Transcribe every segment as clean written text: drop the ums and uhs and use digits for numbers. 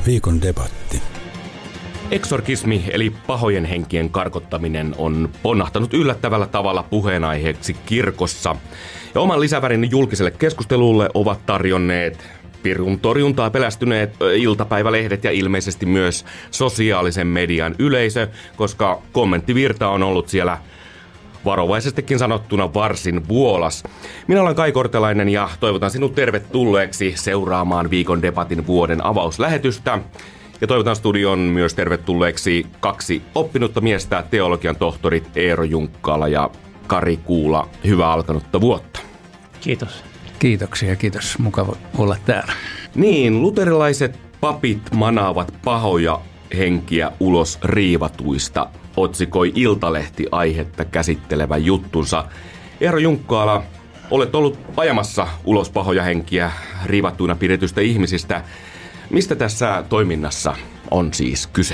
Viikon debatti. Eksorkismi eli pahojen henkien karkottaminen on ponnahtanut yllättävällä tavalla puheenaiheeksi kirkossa. Ja oman lisävärin julkiselle keskustelulle ovat tarjonneet pirun torjuntaa pelästyneet iltapäivälehdet ja ilmeisesti myös sosiaalisen median yleisö, koska kommenttivirta on ollut siellä varovaisestikin sanottuna varsin vuolas. Minä olen Kai Kortelainen ja toivotan sinut tervetulleeksi seuraamaan Viikon debatin vuoden avauslähetystä. Ja toivotan studioon myös tervetulleeksi kaksi oppinutta miestä, teologian tohtorit Eero Junkkaala ja Kari Kuula. Hyvää alkanutta vuotta. Kiitos. Kiitoksia, kiitos. Mukava olla täällä. Niin, luterilaiset papit manaavat pahoja henkiä ulos riivatuista, otsikoi Iltalehti aihetta käsittelevä juttunsa. Eero Junkkaala, olet ollut ajamassa ulos pahoja henkiä riivattuina pidetystä ihmisistä. Mistä tässä toiminnassa on siis kyse?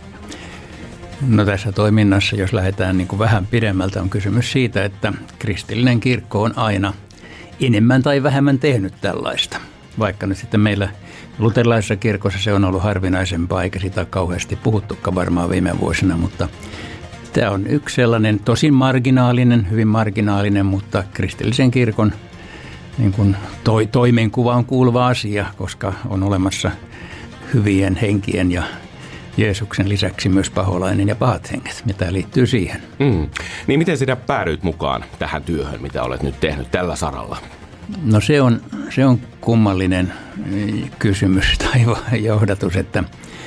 No tässä toiminnassa, jos lähdetään niin kuin vähän pidemmältä, on kysymys siitä, että kristillinen kirkko on aina enemmän tai vähemmän tehnyt tällaista. Vaikka nyt sitten meillä luterilaisessa kirkossa se on ollut harvinaisempaa, eikä sitä kauheasti puhuttukaan varmaan viime vuosina, mutta tämä on yksi sellainen tosin marginaalinen, hyvin marginaalinen, mutta kristillisen kirkon niin kuin toimenkuvaan kuuluva asia, koska on olemassa hyvien henkien ja Jeesuksen lisäksi myös paholainen ja pahat henget, ja tämä liittyy siihen. Niin miten sinä päädyit mukaan tähän työhön, mitä olet nyt tehnyt tällä saralla? No se on kummallinen kysymys tai johdatus, että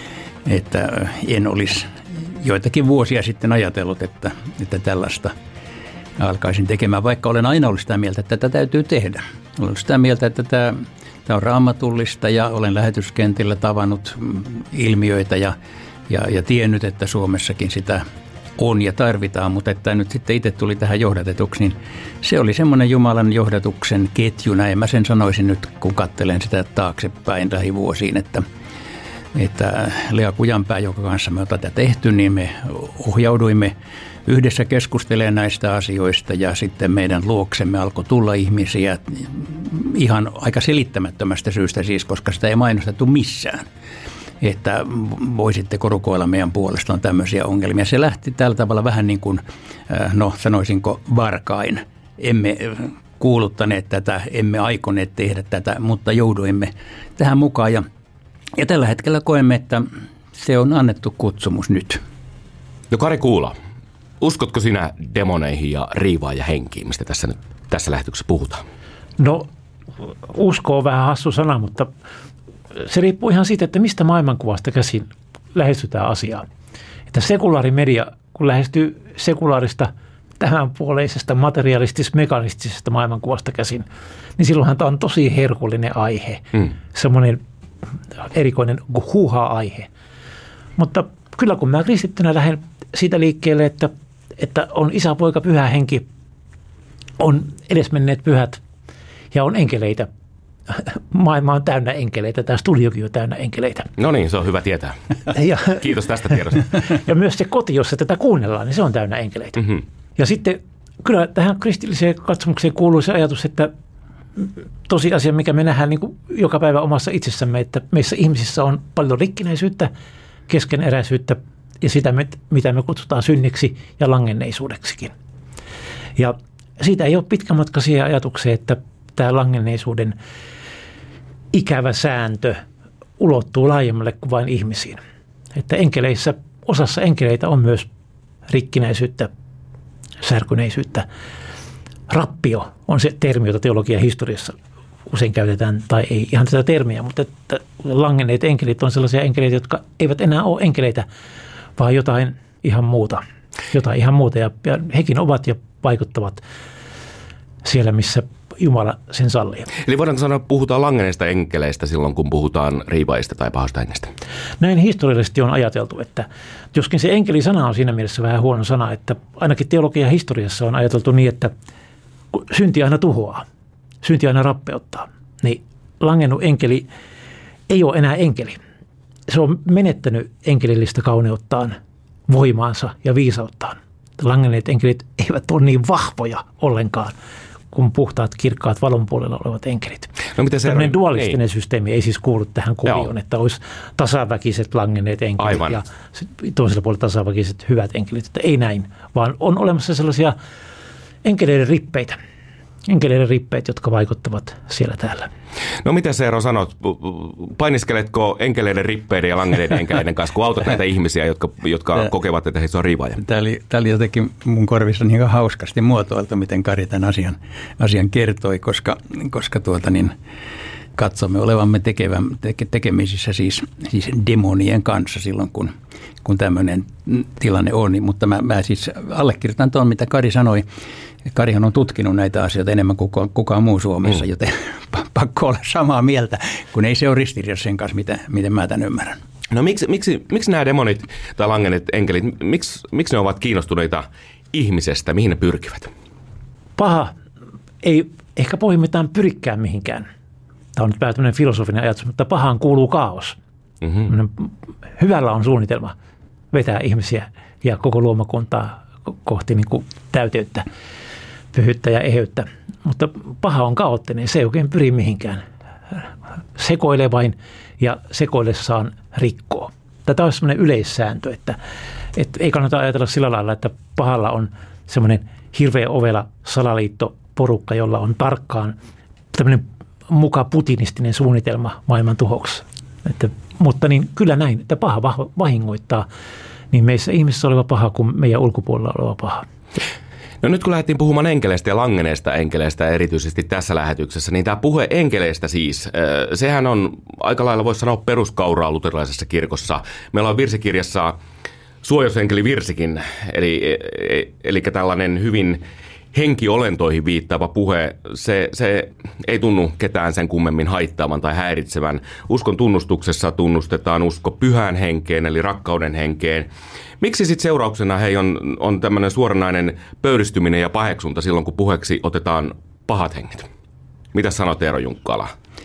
en olisi joitakin vuosia sitten ajatellut, että tällaista alkaisin tekemään, vaikka olen aina ollut sitä mieltä, että tätä täytyy tehdä. Olen sitä mieltä, että tämä on raamatullista ja olen lähetyskentillä tavannut ilmiöitä ja tiennyt, että Suomessakin sitä on ja tarvitaan, mutta että nyt sitten itse tuli tähän johdatetuksi, niin se oli semmoinen Jumalan johdatuksen ketju, näin mä sen sanoisin nyt, kun katselen sitä taaksepäin lähivuosiin, että Lea Kujanpää, jonka kanssa me tätä tehty, niin me ohjauduimme yhdessä keskustelemaan näistä asioista ja sitten meidän luoksemme alkoi tulla ihmisiä ihan aika selittämättömästä syystä siis, koska sitä ei mainostettu missään, että voisitteko rukoilla meidän puolestaan tämmöisiä ongelmia. Se lähti tällä tavalla vähän niin kuin, no sanoisinko varkain. Emme kuuluttaneet tätä, emme aikoneet tehdä tätä, mutta jouduimme tähän mukaan ja tällä hetkellä koemme, että se on annettu kutsumus nyt. No Kari Kuula, uskotko sinä demoneihin ja riivaajahenkiin, mistä tässä lähetyksessä puhutaan? No usko on vähän hassu sana, mutta se riippuu ihan siitä, että mistä maailmankuvasta käsin lähestytään asiaa. Että sekulaarimedia, kun lähestyy sekulaarista tämänpuoleisesta materialistis-mekanistisesta maailmankuvasta käsin, niin silloinhan tämä on tosi herkullinen aihe. Semmoinen erikoinen huuhaa-aihe. Mutta kyllä kun mä kristittynä lähden siitä liikkeelle, että on Isä, Poika, Pyhä Henki, on edesmenneet pyhät ja on enkeleitä. Maailma on täynnä enkeleitä, tämä studiokin on täynnä enkeleitä. No niin, se on hyvä tietää. Kiitos tästä tiedosta. Ja myös se koti, jossa tätä kuunnellaan, niin se on täynnä enkeleitä. Mm-hmm. Ja sitten kyllä tähän kristilliseen katsomukseen kuuluu se ajatus, että tosiasia, mikä me nähdään niin kuin joka päivä omassa itsessämme, että meissä ihmisissä on paljon rikkinäisyyttä, keskeneräisyyttä ja sitä, mitä me kutsutaan synniksi ja langenneisuudeksikin. Ja siitä ei ole pitkä matka siihen ajatukseen, että tämä langenneisuuden ikävä sääntö ulottuu laajemmalle kuin vain ihmisiin. Että osassa enkeleitä on myös rikkinäisyyttä, särkyneisyyttä. Rappio on se termi, jota teologian historiassa usein käytetään, tai ei ihan tätä termiä, mutta että langenneet enkelit on sellaisia enkeleitä, jotka eivät enää ole enkeleitä, vaan jotain ihan muuta. Ja hekin ovat ja vaikuttavat siellä, missä Jumala sen sallii. Eli voidaanko sanoa, että puhutaan langenneista enkeleistä silloin, kun puhutaan riivaajista tai pahasta hengestä? Näin historiallisesti on ajateltu, että joskin se enkelisana on siinä mielessä vähän huono sana, että ainakin teologian historiassa on ajateltu niin, että synti aina tuhoaa, synti aina rappeuttaa, niin langennut enkeli ei ole enää enkeli. Se on menettänyt enkelillistä kauneuttaan, voimaansa ja viisauttaan. Langenneet enkelit eivät ole niin vahvoja ollenkaan kuin puhtaat, kirkkaat valon puolella olevat enkelit. No, tämmöinen dualistinen systeemi ei siis kuulu tähän kuvioon, että olisi tasaväkiset langenneet enkelit Aivan. ja toisella puolella tasaväkiset hyvät enkelit. Että ei näin, vaan on olemassa sellaisia enkeleiden rippeitä, jotka vaikuttavat siellä täällä. No mitä Eero sanot, painiskeletko enkeleiden rippeiden ja langenneiden enkeleiden kanssa, kun autat näitä ihmisiä, jotka kokevat, että heissä on riivaaja? Tämä oli jotenkin mun korvissa niin hauskasti muotoiltu, miten Kari tämän asian kertoi, koska katsomme olevamme tekemisissä siis demonien kanssa silloin, kun tämmöinen tilanne on. Mutta mä siis allekirjoitan tuon, mitä Kari sanoi. Karihan on tutkinut näitä asioita enemmän kuin kukaan muu Suomessa, joten pakko olla samaa mieltä, kun ei se ole ristiriidassa sen kanssa, miten mä tämän ymmärrän. No miksi nämä demonit tai langenneet enkelit, miksi ne ovat kiinnostuneita ihmisestä, mihin ne pyrkivät? Paha ei ehkä pohjimmiltaan pyrikään mihinkään. Tämä on nyt vähän tämmöinen filosofinen ajatus, mutta pahaan kuuluu kaos. Mm-hmm. Hyvällä on suunnitelma vetää ihmisiä ja koko luomakuntaa kohti niin kuin täyteyttä, pyhyyttä ja eheyttä. Mutta paha on kaoottinen, se ei oikein pyri mihinkään. Sekoilee vain ja sekoillessaan rikkoo. Tätä on semmoinen yleissääntö, että ei kannata ajatella sillä lailla, että pahalla on semmoinen hirveä ovela salaliittoporukka, jolla on tarkkaan tämmöinen muka putinistinen suunnitelma maailman tuhoksi. Mutta niin kyllä näin, että paha vahingoittaa niin meissä ihmisissä oleva paha kuin meidän ulkopuolella oleva paha. No nyt kun lähdettiin puhumaan enkeleistä ja langeneista enkeleistä erityisesti tässä lähetyksessä, niin tämä puhe enkeleistä siis, sehän on aika lailla voisi sanoa peruskauraa luterilaisessa kirkossa. Meillä on virsikirjassa suojosenkelivirsikin, eli tällainen hyvin henkiolentoihin viittaava puhe, se ei tunnu ketään sen kummemmin haittaavan tai häiritsevän. Uskon tunnustuksessa tunnustetaan usko pyhään henkeen, eli rakkauden henkeen. Miksi sitten seurauksena on tämmöinen suoranainen pöyristyminen ja paheksunta silloin, kun puheeksi otetaan pahat henget? Mitä sanot Eero Junkkala?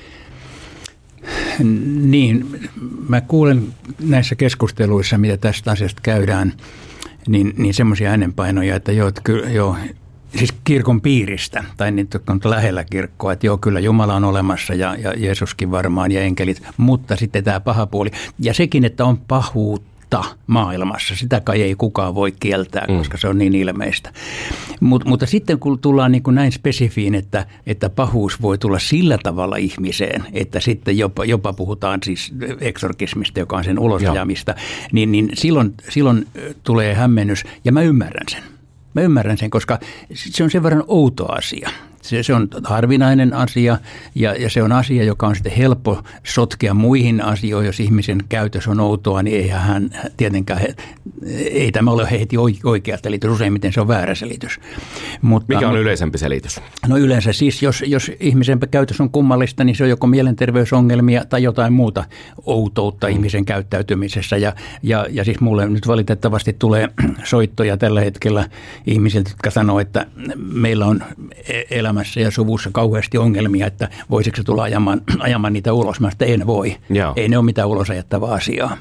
Niin, mä kuulen näissä keskusteluissa, mitä tästä asiasta käydään, niin semmoisia äänenpainoja, että siis kirkon piiristä, tai niitä, jotka on lähellä kirkkoa, että joo, kyllä Jumala on olemassa ja Jeesuskin varmaan ja enkelit, mutta sitten tämä paha puoli. Ja sekin, että on pahuutta maailmassa, sitä kai ei kukaan voi kieltää, koska se on niin ilmeistä. Mutta sitten kun tullaan niin kuin näin spesifiin, että pahuus voi tulla sillä tavalla ihmiseen, että sitten jopa puhutaan siis eksorkismista, joka on sen ulosajamista, niin silloin tulee hämmennys, ja mä ymmärrän sen. Mä ymmärrän sen, koska se on sen verran outo asia. Se on harvinainen asia ja se on asia, joka on sitten helppo sotkea muihin asioihin. Jos ihmisen käytös on outoa, niin eihän hän tietenkään, ei tämä ole heti oikea selitys. Useimmiten se on väärä selitys. Mikä on yleisempi selitys? No yleensä siis, jos ihmisen käytös on kummallista, niin se on joko mielenterveysongelmia tai jotain muuta outoutta ihmisen käyttäytymisessä. Ja siis mulle nyt valitettavasti tulee soittoja tällä hetkellä ihmisiltä, jotka sanoo, että meillä on elämässä ja suvussa kauheasti ongelmia, että voisiko se tulla ajamaan niitä ulos. Mä sanoin, että en voi. Joo. Ei ne ole mitään ulos ajattavaa asiaa.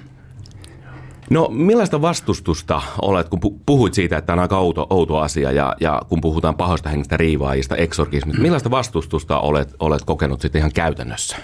No millaista vastustusta olet, kun puhuit siitä, että tämä on aika outo asia ja kun puhutaan pahoista hengistä, riivaajista, eksorkismista, millaista vastustusta olet kokenut sitten ihan käytännössä?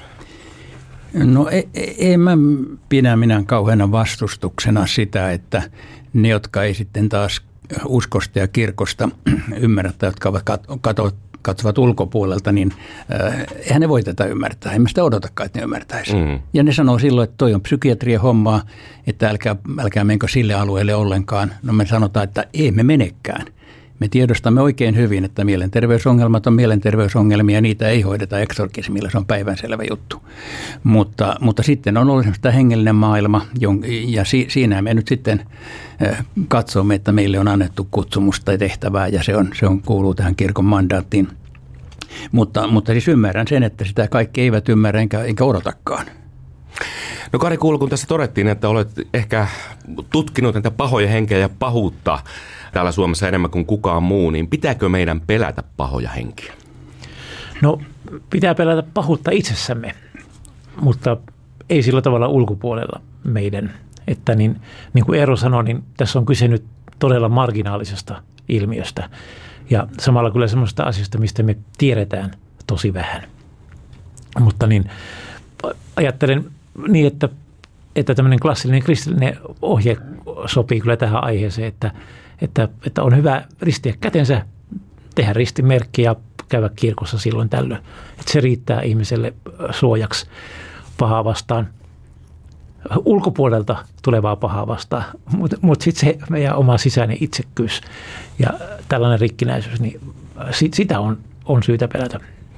No ei mä pidä minä kauheana vastustuksena sitä, että ne, jotka ei sitten taas uskosta ja kirkosta ymmärrä, jotka ovat katsovat ulkopuolelta, niin eihän ne voi tätä ymmärtää. En mä sitä odotakaan, että ne ymmärtäisi. Ja ne sanoo silloin, että toi on psykiatrian hommaa, että älkää menkö sille alueelle ollenkaan. No me sanotaan, että ei me menekään. Me tiedostamme oikein hyvin, että mielenterveysongelmat on mielenterveysongelmia ja niitä ei hoideta eksorkismilla, se on päivänselvä juttu. Mutta sitten on ollut tämä hengellinen maailma ja siinä me nyt sitten katsomme, että meille on annettu kutsumusta tai tehtävää ja se kuuluu tähän kirkon mandaattiin. Mutta siis ymmärrän sen, että sitä kaikki eivät ymmärrä enkä odotakaan. No Kari Kuulu, kun tässä todettiin, että olet ehkä tutkinut näitä pahoja henkeä ja pahuutta täällä Suomessa enemmän kuin kukaan muu, niin pitääkö meidän pelätä pahoja henkiä? No pitää pelätä pahuutta itsessämme, mutta ei sillä tavalla ulkopuolella meidän. Että niin kuin Eero sanoi, niin tässä on kyse nyt todella marginaalisesta ilmiöstä. Ja samalla kyllä semmoista asioista, mistä me tiedetään tosi vähän. Mutta niin ajattelen niin, että tämmöinen klassillinen kristillinen ohje sopii kyllä tähän aiheeseen, että on hyvä ristiä kätensä, tehdä ristimerkki ja käydä kirkossa silloin tällöin. Että se riittää ihmiselle suojaksi pahaa vastaan, ulkopuolelta tulevaa pahaa vastaan, mutta sitten se meidän oma sisäinen itsekkyys ja tällainen rikkinäisyys, niin sitä on syytä pelätä.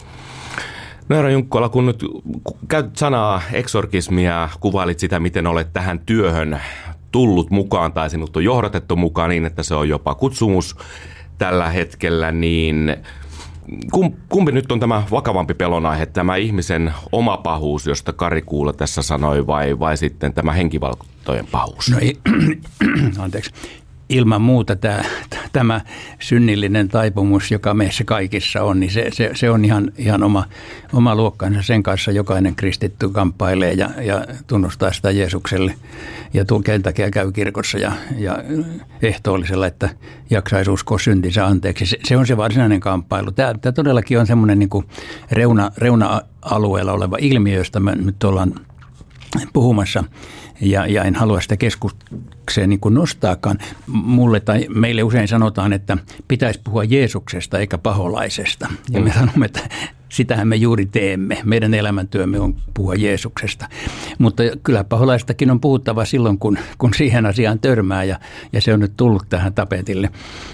No Eero Junkkola, kun nyt käytät sanaa eksorkismia, kuvailit sitä, miten olet tähän työhön tullut mukaan tai sinut on johdatettu mukaan niin, että se on jopa kutsumus tällä hetkellä, niin kumpi nyt on tämä vakavampi pelonaihe, tämä ihmisen oma pahuus, josta Kari Kuula tässä sanoi, vai sitten tämä henkivaltojen pahuus? No anteeksi. Ilman muuta tämä synnillinen taipumus, joka meissä kaikissa on, niin se on ihan oma luokkansa. Sen kanssa jokainen kristitty kamppailee ja tunnustaa sitä Jeesukselle. Ja sen takia käy kirkossa ja ehtoollisella, että jaksaisi uskoa syntinsä anteeksi. Se on se varsinainen kamppailu. Tämä todellakin on semmoinen niin kuin reuna-alueella oleva ilmiö, josta me nyt ollaan puhumassa. Ja en halua sitä keskukseen niin kuin nostaakaan. Mulle tai meille usein sanotaan, että pitäisi puhua Jeesuksesta eikä paholaisesta. Ja me sanomme, että sitähän me juuri teemme. Meidän elämäntyömme on puhua Jeesuksesta. Mutta kyllä paholaistakin on puhuttava silloin, kun siihen asiaan törmää ja se on nyt tullut tähän tapetille.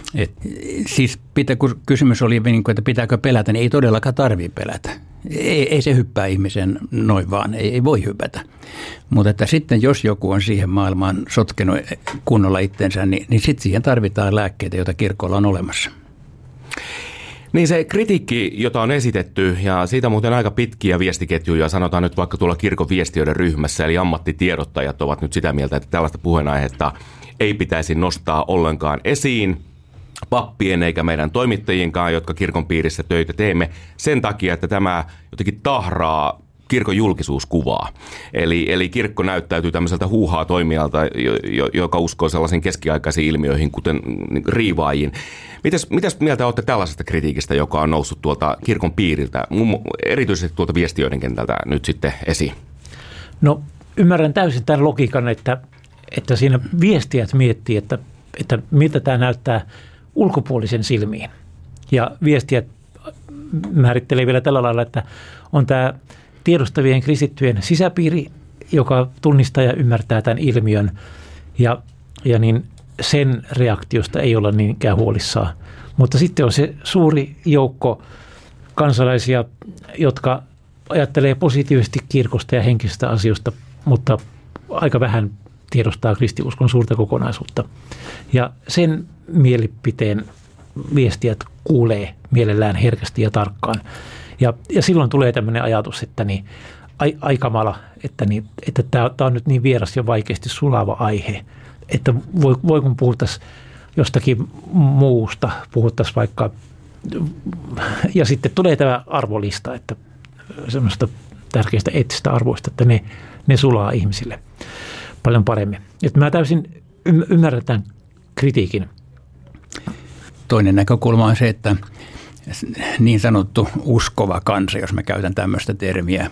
Siis kun kysymys oli, että pitääkö pelätä, niin ei todellakaan tarvitse pelätä. Ei se hyppää ihmisen noin vaan, ei voi hypätä. Mutta että sitten jos joku on siihen maailmaan sotkenut kunnolla itsensä, niin sitten siihen tarvitaan lääkkeitä, joita kirkolla on olemassa. Niin se kritiikki, jota on esitetty, ja siitä muuten aika pitkiä viestiketjuja, sanotaan nyt vaikka tuolla kirkon viestiöiden ryhmässä, eli ammattitiedottajat ovat nyt sitä mieltä, että tällaista puheenaihetta ei pitäisi nostaa ollenkaan esiin pappien eikä meidän toimittajienkaan, jotka kirkon piirissä töitä teemme, sen takia, että tämä jotenkin tahraa kirkon julkisuuskuvaa. Eli kirkko näyttäytyy tämmöiseltä huuhaa toimijalta, joka uskoo sellaisiin keskiaikaisiin ilmiöihin, kuten riivaajiin. Mitäs mieltä olette tällaisesta kritiikistä, joka on noussut tuolta kirkon piiriltä, erityisesti tuolta viestiöiden kentältä nyt sitten esiin? No ymmärrän täysin tämän logiikan, että siinä viestijät miettii, että miltä tämä näyttää ulkopuolisen silmiin. Ja viestijät määrittelee vielä tällä lailla, että on tämä tiedostavien kristittyjen sisäpiiri, joka tunnistaa ja ymmärtää tämän ilmiön. Ja niin sen reaktiosta ei olla niinkään huolissaan. Mutta sitten on se suuri joukko kansalaisia, jotka ajattelee positiivisesti kirkosta ja henkisistä asioista, mutta aika vähän tiedostaa kristiuskon suurta kokonaisuutta. Ja sen mielipiteen viestijät kuulee mielellään herkästi ja tarkkaan. Ja silloin tulee tämmöinen ajatus, että ai kamala, että tämä on nyt niin vieras ja vaikeasti sulava aihe, että voi kun puhuttaisiin jostakin muusta, puhuttaisiin vaikka, ja sitten tulee tämä arvolista, että semmoista tärkeistä eettisistä arvoista, että ne sulaa ihmisille paljon paremmin. Että mä täysin ymmärrän tämän kritiikin. Toinen näkökulma on se, että niin sanottu uskova kansa, jos mä käytän tämmöistä termiä,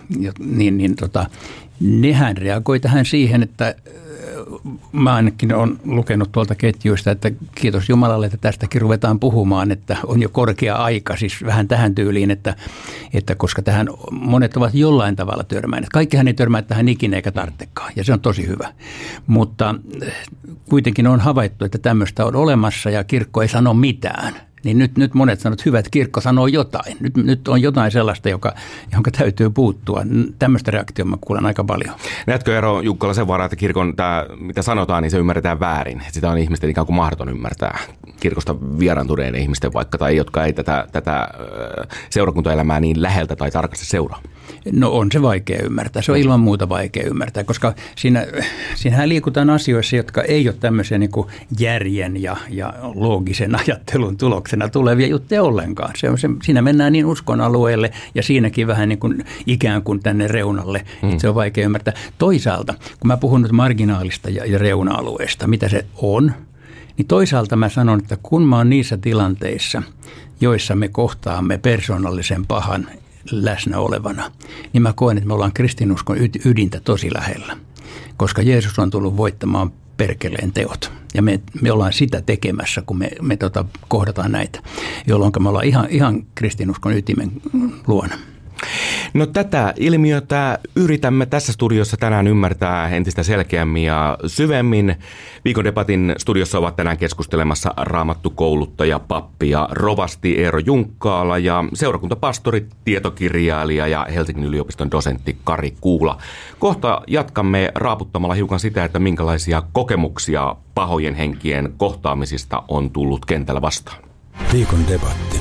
nehän reagoi tähän siihen, että mä ainakin olen lukenut tuolta ketjuista, että kiitos Jumalalle, että tästäkin ruvetaan puhumaan, että on jo korkea aika, siis vähän tähän tyyliin, että koska tähän monet ovat jollain tavalla törmänneet. Kaikkihan ei törmää tähän ikinä eikä tarvitsekaan, ja se on tosi hyvä. Mutta kuitenkin on havaittu, että tämmöistä on olemassa ja kirkko ei sano mitään. Niin nyt monet sanovat, että hyvä, että kirkko sanoo jotain. Nyt on jotain sellaista, jonka täytyy puuttua. Tämmöistä reaktiota mä kuulen aika paljon. Näetkö Eero Junkkola sen varaa, että kirkon tämä, mitä sanotaan, niin se ymmärretään väärin. Sitä on ihmisten ikään kuin mahdoton ymmärtää. Kirkosta vieraantuneiden ihmisten vaikka, tai jotka ei tätä seurakuntaelämää niin läheltä tai tarkasti seuraa. No on se vaikea ymmärtää. Se on ilman muuta vaikea ymmärtää, koska siinähän liikutaan asioissa, jotka ei ole tämmöisiä niin kuin järjen ja loogisen ajattelun tuloksena tulevia juttuja ollenkaan. Siinä mennään niin uskon alueelle ja siinäkin vähän niin kuin ikään kuin tänne reunalle. Se on vaikea ymmärtää. Toisaalta, kun mä puhun nyt marginaalista ja reuna-alueesta, mitä se on, Niin toisaalta mä sanon, että kun mä oon niissä tilanteissa, joissa me kohtaamme persoonallisen pahan läsnä olevana, niin mä koen, että me ollaan kristinuskon ydintä tosi lähellä. Koska Jeesus on tullut voittamaan perkeleen teot. Ja me ollaan sitä tekemässä, kun me kohdataan näitä, jolloin me ollaan ihan kristinuskon ytimen luona. No tätä ilmiötä yritämme tässä studiossa tänään ymmärtää entistä selkeämmin ja syvemmin. Viikon debatin studiossa ovat tänään keskustelemassa raamattukouluttaja, pappi ja rovasti Eero Junkkaala ja seurakuntapastori, tietokirjailija ja Helsingin yliopiston dosentti Kari Kuula. Kohta jatkamme raaputtamalla hiukan sitä, että minkälaisia kokemuksia pahojen henkien kohtaamisista on tullut kentällä vastaan. Viikon debatti.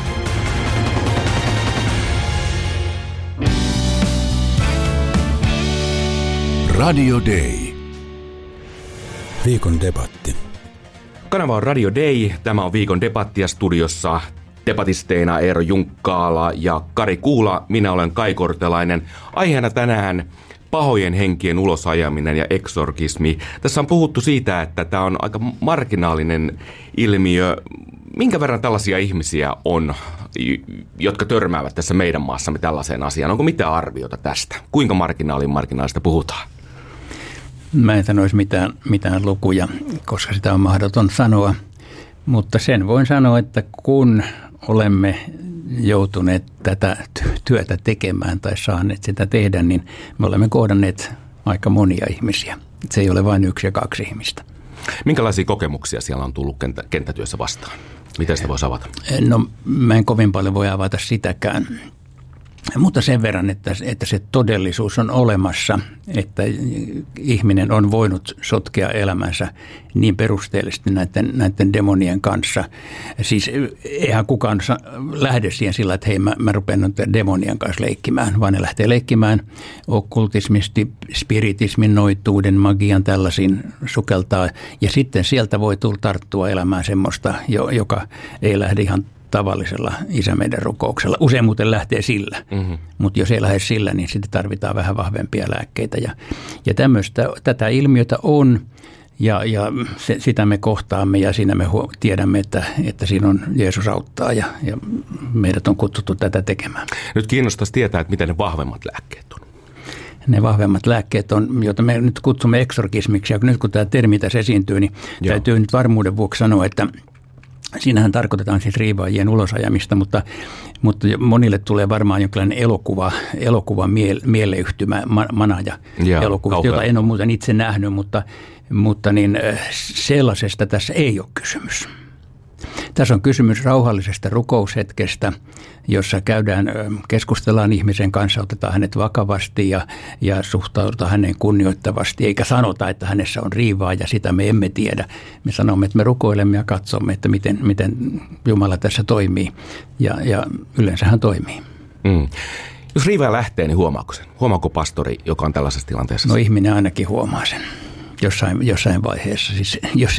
Radio Day. Viikon debatti. Kanava on Radio Day. Tämä on Viikon debatti ja studiossa debatisteina Eero Junkkaala ja Kari Kuula. Minä olen Kai Kortelainen. Aiheena tänään pahojen henkien ulosajaminen ja eksorkismi. Tässä on puhuttu siitä, että tämä on aika marginaalinen ilmiö. Minkä verran tällaisia ihmisiä on, jotka törmäävät tässä meidän maassamme tällaiseen asiaan? Onko mitään arviota tästä? Kuinka marginaalista puhutaan? Mä en sanoisi mitään lukuja, koska sitä on mahdoton sanoa, mutta sen voin sanoa, että kun olemme joutuneet tätä työtä tekemään tai saaneet sitä tehdä, niin me olemme kohdanneet aika monia ihmisiä. Se ei ole vain 1 ja 2 ihmistä. Minkälaisia kokemuksia siellä on tullut kenttätyössä vastaan? Miten sitä voisi avata? No mä en kovin paljon voi avata sitäkään. Mutta sen verran, että se todellisuus on olemassa, että ihminen on voinut sotkea elämänsä niin perusteellisesti näiden demonien kanssa. Siis eihän kukaan lähde siihen sillä, että hei mä rupean demonien kanssa leikkimään, vaan ne lähtee leikkimään okkultismisti, spiritismin, noituuden, magian tällaisiin sukeltaa. Ja sitten sieltä voi tarttua elämään semmoista, joka ei lähde ihan tavallisella isämeiden rukouksella. Usein muuten lähtee sillä, mutta jos ei lähde sillä, niin sitten tarvitaan vähän vahvempia lääkkeitä. Ja tätä ilmiötä on, ja sitä me kohtaamme, ja siinä me tiedämme, että siinä on Jeesus auttaa, ja meidät on kutsuttu tätä tekemään. Nyt kiinnostaisi tietää, että miten ne vahvemmat lääkkeet on. Ne vahvemmat lääkkeet on, joita me nyt kutsumme eksorkismiksi, ja nyt kun tämä termi tässä esiintyy, niin täytyy nyt varmuuden vuoksi sanoa, että siinähän tarkoitetaan siis riivaajien ulosajamista, mutta monille tulee varmaan jonkinlainen elokuva mieleyhtymä, manaja elokuvista, jota en ole muuten itse nähnyt, mutta niin sellaisesta tässä ei ole kysymys. Tässä on kysymys rauhallisesta rukoushetkestä, jossa keskustellaan ihmisen kanssa, otetaan hänet vakavasti ja suhtaudutaan häneen kunnioittavasti, eikä sanota, että hänessä on riivaa ja sitä me emme tiedä. Me sanomme, että me rukoilemme ja katsomme, että miten Jumala tässä toimii ja yleensä hän toimii. Jos riivaa lähtee, niin huomaako sen? Huomaako pastori, joka on tällaisessa tilanteessa? No ihminen ainakin huomaa sen. Jossain vaiheessa. Siis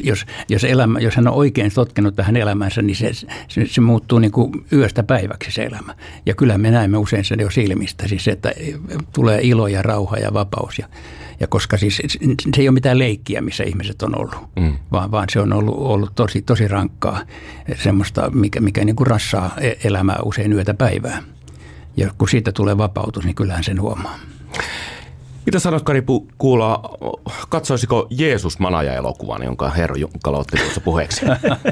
jos hän on oikein sotkenut tähän elämänsä, niin se muuttuu niin kuin yöstä päiväksi se elämä. Ja kyllä me näemme usein sen jo silmistä, siis että tulee ilo ja rauha ja vapaus. Ja koska siis se ei ole mitään leikkiä, missä ihmiset on ollut, vaan se on ollut tosi rankkaa, semmoista, mikä niin kuin rassaa elämää usein yötä päivää. Ja kun siitä tulee vapautus, niin kyllähän sen huomaa. Mitä sanot, Kari Kuula, katsoisiko Jeesus manaja-elokuvan, jonka Herra Junkkala otti tuossa puheeksi?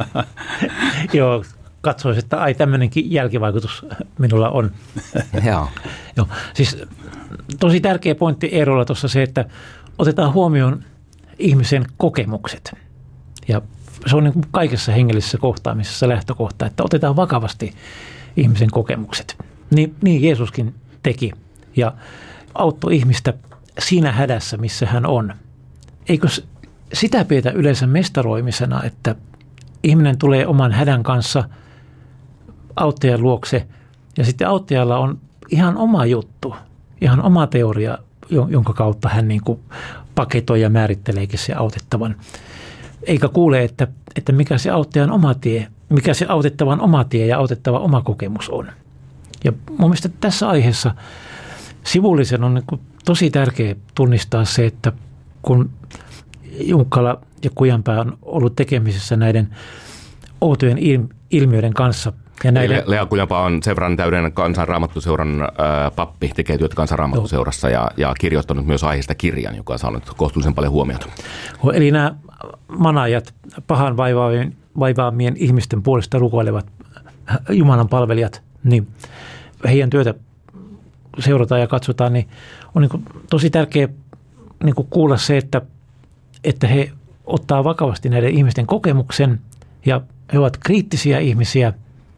Joo, katsoisin, että tämmöinenkin jälkivaikutus minulla on. Joo, siis tosi tärkeä pointti Eerolla tuossa se, että otetaan huomioon ihmisen kokemukset. Ja se on niin kuin kaikessa hengellisessä kohtaamisessa lähtökohta, että otetaan vakavasti ihmisen kokemukset. Niin Jeesuskin teki ja auttoi ihmistä siinä hädässä, missä hän on. Eikö sitä pidetä yleensä mestaroimisena, että ihminen tulee oman hädän kanssa auttajan luokse ja sitten auttajalla on ihan oma juttu, ihan oma teoria, jonka kautta hän niin kuin paketoi ja määritteleekin se autettavan. Eikä kuule, että mikä se auttajan oma tie, mikä se autettavan oma tie ja autettava oma kokemus on. Ja mun mielestä tässä aiheessa sivullisen on niin kuin tosi tärkeää tunnistaa se, että kun Junkkala ja Kujanpää on ollut tekemisissä näiden outojen ilmiöiden kanssa. Ja näiden... Lea Kujanpää on Seuran täyden kansanraamattuseuran pappi, tekee työtä kansanraamattuseurassa ja kirjoittanut myös aiheesta kirjan, joka on saanut kohtuullisen paljon huomiota. Eli nämä manaajat, pahan vaivaamien ihmisten puolesta rukoilevat Jumalan palvelijat, niin heidän työtä seurataan ja katsotaan, niin on niin tosi tärkeää niin kuulla se, että he ottaa vakavasti näiden ihmisten kokemuksen ja he ovat kriittisiä ihmisiä,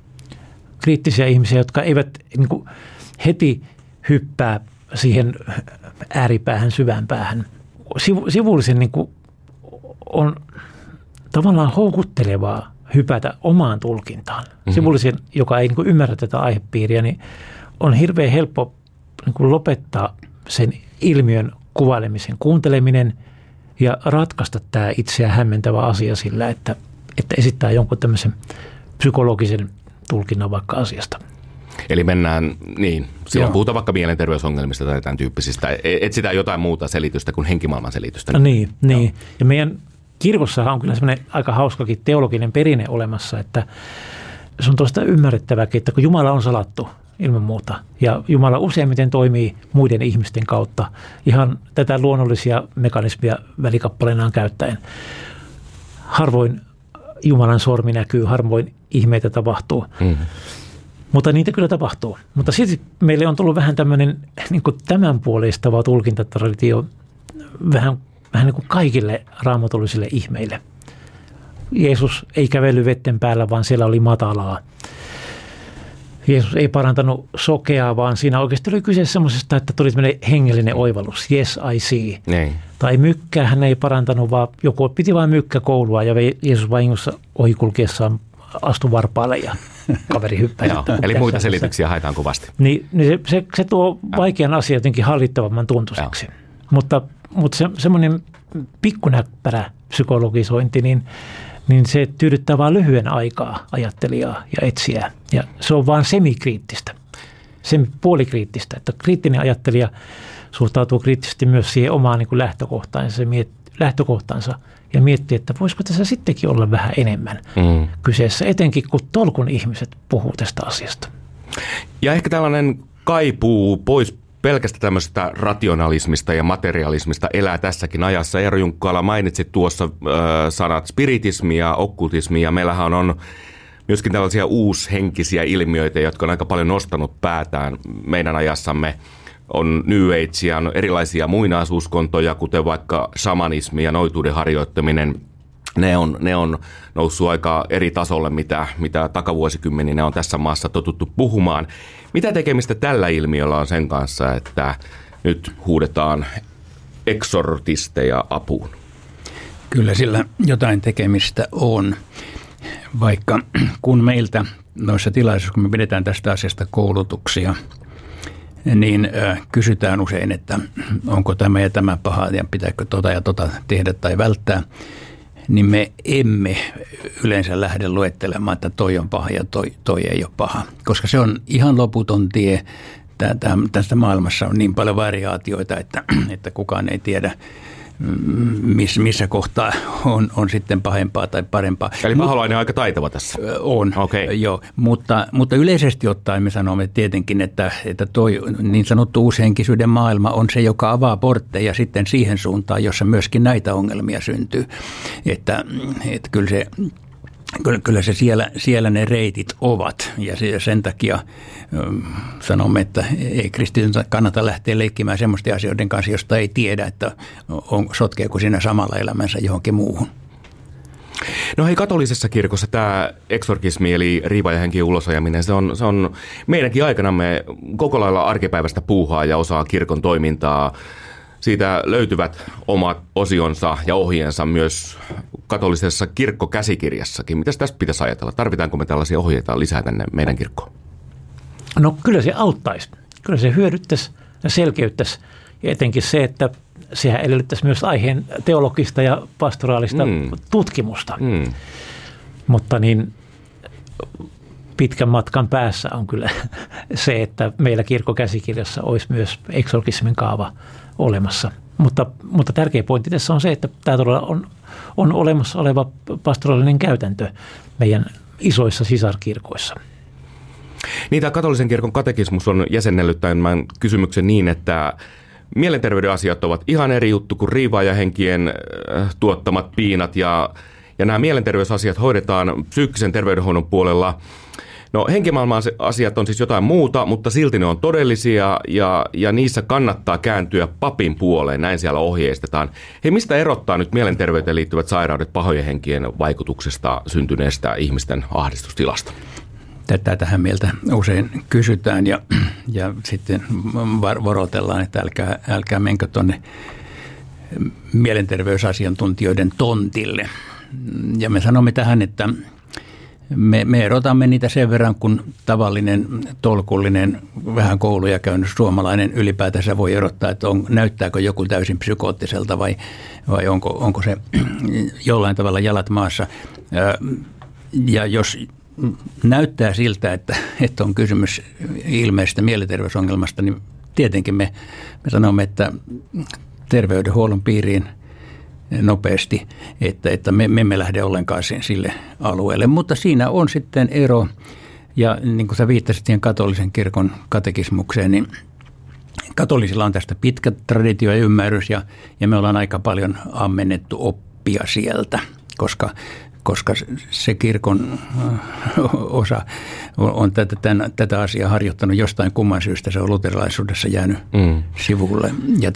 jotka eivät niin kuin heti hyppää siihen ääripäähän, syvään päähän. Sivullisen niin kuin on tavallaan houkuttelevaa hypätä omaan tulkintaan. Sivullisen, joka ei niin kuin ymmärrä tätä aihepiiriä, niin on hirveän helppo niin kuin lopettaa sen ilmiön kuvailemisen, kuunteleminen ja ratkaista tämä itseään hämmentävä asia sillä, että esittää jonkun tämmöisen psykologisen tulkinnan vaikka asiasta. Eli mennään, niin, silloin puhutaan vaikka mielenterveysongelmista tai tämän tyyppisistä. Etsitään jotain muuta selitystä kuin henkimaailman selitystä. No niin. Ja meidän kirkossahan on kyllä semmoinen aika hauskakin teologinen perinne olemassa, että se on tuosta ymmärrettävääkin, että kun Jumala on salattu ilman muuta ja Jumala useimmiten toimii muiden ihmisten kautta ihan tätä luonnollisia mekanismia välikappaleenaan käyttäen. Harvoin Jumalan sormi näkyy, harvoin ihmeitä tapahtuu. Mutta niitä kyllä tapahtuu. Mutta silti meille on tullut vähän tämmöinen niin kuin tämänpuoleistava tulkintatraditio vähän niin kuin kaikille raamatullisille ihmeille. Jeesus ei kävellyt vetten päällä, vaan siellä oli matalaa. Jeesus ei parantanut sokeaa, vaan siinä oikeasti oli kyse semmoisesta, että tuli tämmöinen hengellinen oivallus. Yes, I see. Niin. Tai mykkää hän ei parantanut, vaan joku piti vain mykkäkoulua ja Jeesus vahingossa ohikulkiessaan astui varpaalle ja kaveri hyppäsi. Eli muita selityksiä haetaan kovasti. Niin se tuo vaikean asian jotenkin hallittavamman tuntuiseksi. Mutta semmoinen pikkunäppärä psykologisointi, niin se tyydyttää vain lyhyen aikaa ajattelijaa ja etsijää. Ja se on vain semikriittistä, puolikriittistä, että kriittinen ajattelija suhtautuu kriittisesti myös siihen omaan niin kuin lähtökohtaansa ja miettii, että voisiko tässä sittenkin olla vähän enemmän kyseessä, etenkin kun tolkun ihmiset puhuu tästä asiasta. Ja ehkä tällainen kaipuu pois pelkästä tämmöisestä rationalismista ja materialismista elää tässäkin ajassa. Eero Junkkala, mainitsit tuossa sanat spiritismi ja okkultismi, ja meillähän on myöskin tällaisia uushenkisiä ilmiöitä, jotka on aika paljon nostanut päätään meidän ajassamme. On New Agea, on erilaisia muinaisuskontoja, kuten vaikka shamanismi ja noituuden harjoittaminen. Ne on noussut aika eri tasolle, mitä takavuosikymmeninä on tässä maassa totuttu puhumaan. Mitä tekemistä tällä ilmiöllä on sen kanssa, että nyt huudetaan eksortisteja apuun? Kyllä sillä jotain tekemistä on, vaikka kun meiltä noissa tilaisuissa, kun me pidetään tästä asiasta koulutuksia, niin kysytään usein, että onko tämä ja tämä paha ja pitääkö tota ja tota tehdä tai välttää, niin me emme yleensä lähde luettelemaan, että toi on paha ja toi ei ole paha, koska se on ihan loputon tie. Tästä maailmassa on niin paljon variaatioita, että kukaan ei tiedä, missä kohtaa on sitten pahempaa tai parempaa. Eli paholainen on aika taitava tässä. On, joo. Mutta yleisesti ottaen me sanomme tietenkin, että toi niin sanottu uushenkisyyden maailma on se, joka avaa portteja sitten siihen suuntaan, jossa myöskin näitä ongelmia syntyy. Että kyllä se siellä ne reitit ovat, ja sen takia sanomme, että ei kristityn kannata lähteä leikkimään semmoisten asioiden kanssa, josta ei tiedä, että sotkeeko siinä samalla elämänsä johonkin muuhun. No hei, katolisessa kirkossa tämä eksorkismi eli riivaajahenkien ulosajaminen, se on meidänkin aikanamme koko lailla arkipäivästä puuhaa ja osaa kirkon toimintaa. Siitä löytyvät omat osionsa ja ohjeensa myös katolisessa kirkkokäsikirjassakin. Mitäs tästä pitäisi ajatella? Tarvitaanko me tällaisia ohjeita lisää tänne meidän kirkkoon? No kyllä se auttaisi. Kyllä se hyödyttäisi ja selkeyttäisi. Ja etenkin se, että sehän edellyttäisi myös aiheen teologista ja pastoraalista tutkimusta. Mutta niin pitkän matkan päässä on kyllä se, että meillä kirkkokäsikirjassa olisi myös eksorkismin kaava olemassa. Mutta tärkeä pointti tässä on se, että tämä todella on olemassa oleva pastoraalinen käytäntö meidän isoissa sisarkirkoissa. Niin, tämä katolisen kirkon katekismus on jäsennellyt tämän kysymyksen niin, että mielenterveyden asiat ovat ihan eri juttu kuin riivaajahenkien tuottamat piinat ja nämä mielenterveysasiat hoidetaan psyykkisen terveydenhoidon puolella. No, henkimaailman asiat on siis jotain muuta, mutta silti ne on todellisia ja niissä kannattaa kääntyä papin puoleen, näin siellä ohjeistetaan. Hei, mistä erottaa nyt mielenterveyteen liittyvät sairaudet pahojen henkien vaikutuksesta syntyneestä ihmisten ahdistustilasta? Tähän mieltä usein kysytään ja sitten varoitellaan, että älkää menkö tuonne mielenterveysasiantuntijoiden tontille. Ja me sanomme tähän, että me erotamme niitä sen verran, kun tavallinen, tolkullinen, vähän kouluja käynyt suomalainen ylipäätänsä voi erottaa, että näyttääkö joku täysin psykoottiselta vai onko se jollain tavalla jalat maassa. Ja jos näyttää siltä, että on kysymys ilmeisestä mielenterveysongelmasta, niin tietenkin me sanomme, että terveydenhuollon piiriin nopeasti, että me emme lähde ollenkaan sille alueelle. Mutta siinä on sitten ero, ja niin kuin sä viittasit siihen katolisen kirkon katekismukseen, niin katolisilla on tästä pitkä traditio ja ymmärrys, ja me ollaan aika paljon ammennettu oppia sieltä, koska se kirkon osa on tätä asiaa harjoittanut jostain kumman syystä. Se on luterilaisuudessa jäänyt sivulle. Ja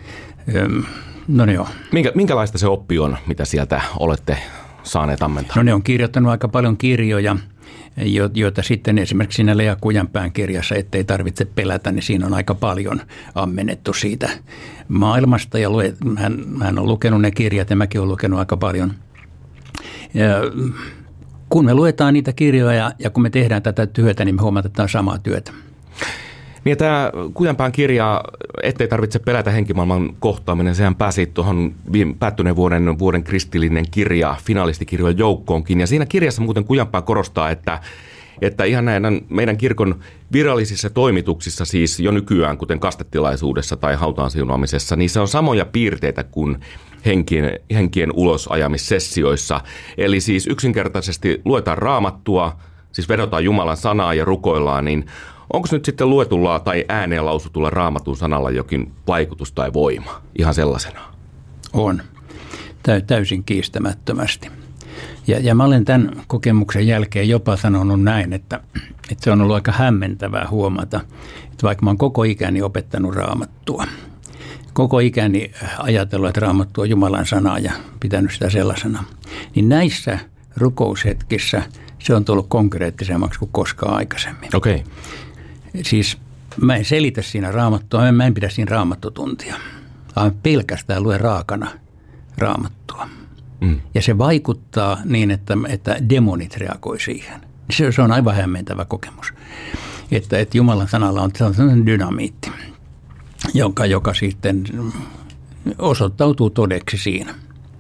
no ne on. Minkälaista se oppi on, mitä sieltä olette saaneet ammentaa? No ne on kirjoittanut aika paljon kirjoja, joita sitten esimerkiksi siinä Lea Kujanpään kirjassa, ettei tarvitse pelätä, niin siinä on aika paljon ammennettu siitä maailmasta. Ja hän on lukenut ne kirjat ja mäkin olen lukenut aika paljon. Ja kun me luetaan niitä kirjoja ja kun me tehdään tätä työtä, niin me huomataan, että tämä on samaa työtä. Niin tämä Kujanpään kirja, ettei tarvitse pelätä henkimaailman kohtaaminen, sehän pääsi tuohon päättyneen vuoden kristillinen kirja, finalistikirjojen joukkoonkin. Ja siinä kirjassa muuten Kujanpää korostaa, että ihan näin meidän kirkon virallisissa toimituksissa siis jo nykyään, kuten kastetilaisuudessa tai hautaan siunaamisessa, niissä on samoja piirteitä kuin henkien ulosajamissessioissa. Eli siis yksinkertaisesti luetaan Raamattua, siis vedotaan Jumalan sanaa ja rukoillaan, niin onko nyt sitten luetulla tai ääneen lausutulla Raamatun sanalla jokin vaikutus tai voima ihan sellaisena? On. Täysin kiistämättömästi. Ja mä olen tämän kokemuksen jälkeen jopa sanonut näin, että se on ollut aika hämmentävää huomata, että vaikka mä oon koko ikäni opettanut Raamattua, koko ikäni ajatellut, että Raamattu on Jumalan sanaa ja pitänyt sitä sellaisena, niin näissä rukoushetkissä se on tullut konkreettisemmaksi kuin koskaan aikaisemmin. Okei. Siis mä en selitä siinä Raamattua, mä en pidä siinä Raamattotuntia, vaan pelkästään lue raakana Raamattua. Ja se vaikuttaa niin, että demonit reagoi siihen. Se on aivan hämmentävä kokemus, että Jumalan sanalla on sellainen dynamiitti, joka sitten osoittautuu todeksi siinä.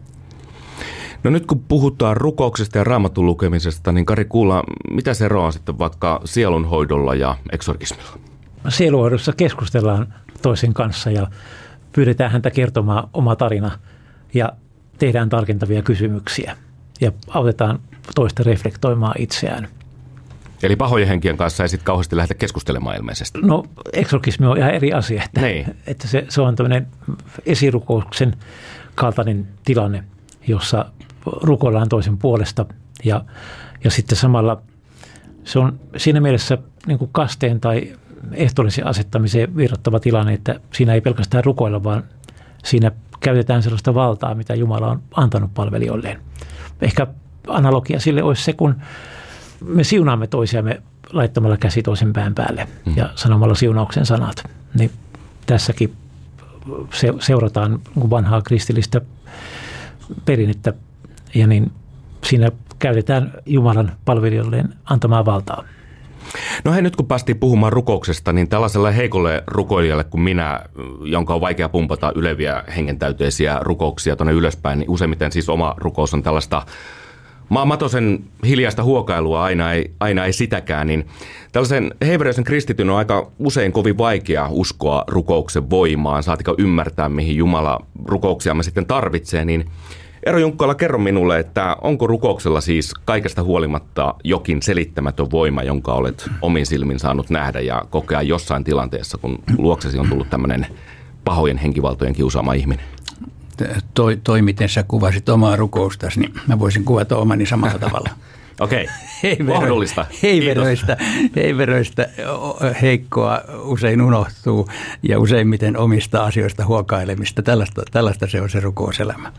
No nyt kun puhutaan rukouksesta ja Raamatun lukemisesta, niin Kari Kuula, mitä se eroa on sitten vaikka sielunhoidolla ja eksorkismilla? Sielunhoidossa keskustellaan toisen kanssa ja pyydetään häntä kertomaan oma tarina ja tehdään tarkentavia kysymyksiä ja autetaan toista reflektoimaan itseään. Eli pahojen henkien kanssa ei sitten kauheasti lähdetä keskustelemaan ilmeisesti. No eksorkismi on ihan eri asia, että se on tämmöinen esirukouksen kaltainen tilanne, jossa rukoillaan toisen puolesta ja sitten samalla se on siinä mielessä niin kuin kasteen tai ehtoollisen asettamiseen verrattava tilanne, että siinä ei pelkästään rukoilla, vaan siinä käytetään sellaista valtaa, mitä Jumala on antanut palvelijoilleen. Ehkä analogia sille olisi se, kun me siunaamme toisiamme laittamalla käsi toisen pään päälle ja sanomalla siunauksen sanat. Niin tässäkin seurataan vanhaa kristillistä perinnettä ja niin siinä käytetään Jumalan palvelijoilleen antamaa valtaa. No hei, nyt kun päästiin puhumaan rukouksesta, niin tällaiselle heikolle rukoilijalle kuin minä, jonka on vaikea pumpata yleviä hengentäyteisiä rukouksia tuonne ylöspäin, niin useimmiten siis oma rukous on tällaista Matosen hiljaista huokailua aina ei sitäkään, niin tällaisen hebrealaisen kristityn on aika usein kovin vaikea uskoa rukouksen voimaan, saatika ymmärtää, mihin Jumala rukouksiamme sitten tarvitsee, niin Eero Junkkala, kerro minulle, että onko rukouksella siis kaikesta huolimatta jokin selittämätön voima, jonka olet omin silmin saanut nähdä ja kokea jossain tilanteessa, kun luoksesi on tullut tämmöinen pahojen henkivaltojen kiusaama ihminen? Toi, miten sä kuvasit omaa rukoustasi, niin mä voisin kuvata omani samalla tavalla. Okei, mahdollista. Heiveröistä heikkoa usein unohtuu ja useimmiten omista asioista huokailemista. Tällaista se on se rukouselämä.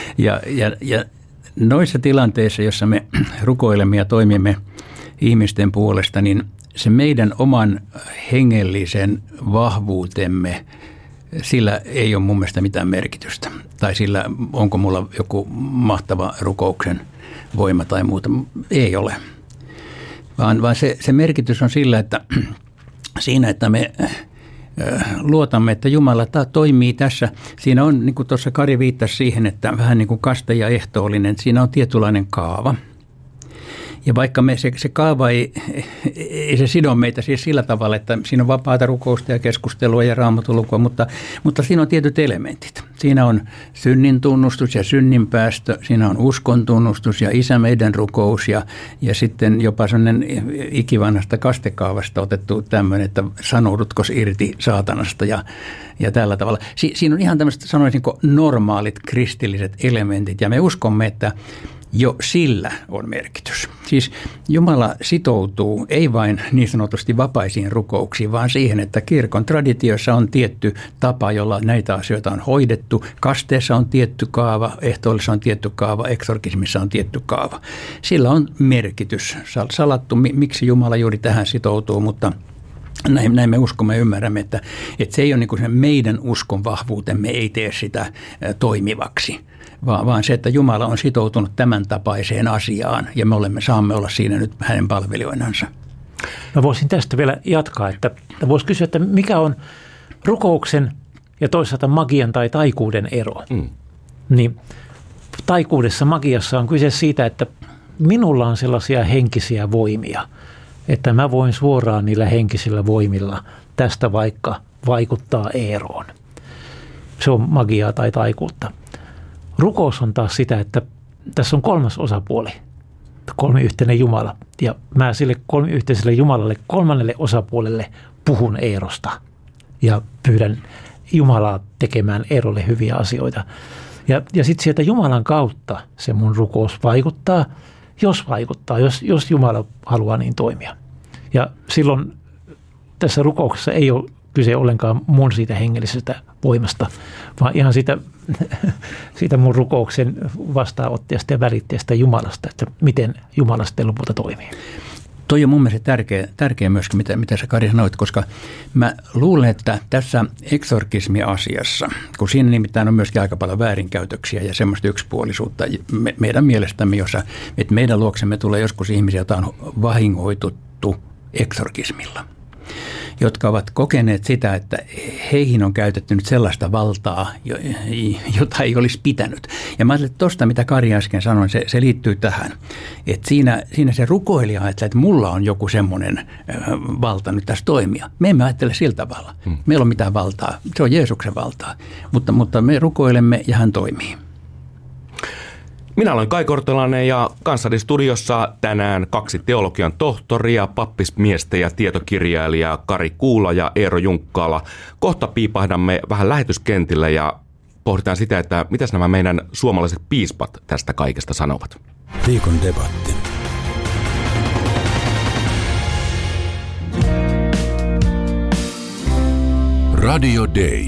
Ja noissa tilanteissa, joissa me rukoilemme ja toimimme ihmisten puolesta, niin se meidän oman hengellisen vahvuutemme, sillä ei ole mun mielestä mitään merkitystä. Tai sillä, onko mulla joku mahtava rukouksen voima tai muuta. Ei ole. Vaan se merkitys on sillä, että siinä, että me luotamme, että Jumala toimii tässä. Siinä on, niin kuin tuossa Kari viittasi siihen, että vähän niin kuin kaste ja ehtoollinen, siinä on tietynlainen kaava. Ja vaikka se kaava ei se sido meitä siis sillä tavalla, että siinä on vapaata rukousta ja keskustelua ja raamatulukua, mutta siinä on tietyt elementit. Siinä on synnin tunnustus ja synninpäästö, siinä on uskon tunnustus ja Isä meidän rukous ja sitten jopa sellainen ikivanhasta kastekaavasta otettu tämmöinen, että sanoudutko irti saatanasta ja tällä tavalla. Siinä on ihan tämmöiset, sanoisinko, normaalit kristilliset elementit ja me uskomme, että jo sillä on merkitys. Siis Jumala sitoutuu ei vain niin sanotusti vapaisiin rukouksiin, vaan siihen, että kirkon traditioissa on tietty tapa, jolla näitä asioita on hoidettu. Kasteessa on tietty kaava, ehtoollisessa on tietty kaava, eksorkismissa on tietty kaava. Sillä on merkitys. Salattu, miksi Jumala juuri tähän sitoutuu, mutta näin me uskomme ja ymmärrämme, että se ei ole niin kuin se meidän uskon vahvuutemme, ei tee sitä toimivaksi. Vaan se, että Jumala on sitoutunut tämän tapaiseen asiaan ja me saamme olla siinä nyt hänen palvelijoinansa. Mä voisin tästä vielä jatkaa, että voisi kysyä, että mikä on rukouksen ja toisaalta magian tai taikuuden ero. Niin taikuudessa, magiassa on kyse siitä, että minulla on sellaisia henkisiä voimia, että mä voin suoraan niillä henkisillä voimilla tästä vaikka vaikuttaa Eeroon. Se on magiaa tai taikuutta. Rukous on taas sitä, että tässä on kolmas osapuoli, kolmiyhteinen Jumala. Ja mä sille kolmiyhteiselle Jumalalle, kolmannelle osapuolelle puhun Eerosta. Ja pyydän Jumalaa tekemään Eerolle hyviä asioita. Ja sitten sieltä Jumalan kautta se mun rukous vaikuttaa, jos Jumala haluaa niin toimia. Ja silloin tässä rukouksessa ei ole kyse ollenkaan mun siitä hengellisestä voimasta, vaan ihan siitä mun rukouksen vastaanottajasta ja välittäjästä Jumalasta, että miten Jumala sitten lopulta toimii. Toi on mun mielestä tärkeä myöskin, mitä sä Kari sanoit, koska mä luulen, että tässä eksorkismi-asiassa, kun siinä nimittäin on myöskin aika paljon väärinkäytöksiä ja semmoista yksipuolisuutta meidän mielestämme, että meidän luoksemme tulee joskus ihmisiä, joita on vahingoituttu eksorkismilla, jotka ovat kokeneet sitä, että heihin on käytetty nyt sellaista valtaa, jota ei olisi pitänyt. Ja mä ajattelin, että tuosta, mitä Kari äsken sanoi, se liittyy tähän. Että siinä se rukoilija ajattelee, että mulla on joku semmoinen valta nyt tässä toimia. Me emme ajattele sillä tavalla. Meillä on mitään valtaa. Se on Jeesuksen valtaa. Mutta me rukoilemme ja hän toimii. Minä olen Kai Kortelainen ja kanssani studiossa tänään 2 teologian tohtoria, pappismiestä ja tietokirjailijaa Kari Kuula ja Eero Junkkala. Kohta piipahdamme vähän lähetyskentillä ja pohditaan sitä, että mitäs nämä meidän suomalaiset piispat tästä kaikesta sanovat. Viikon debatti. Radio Day.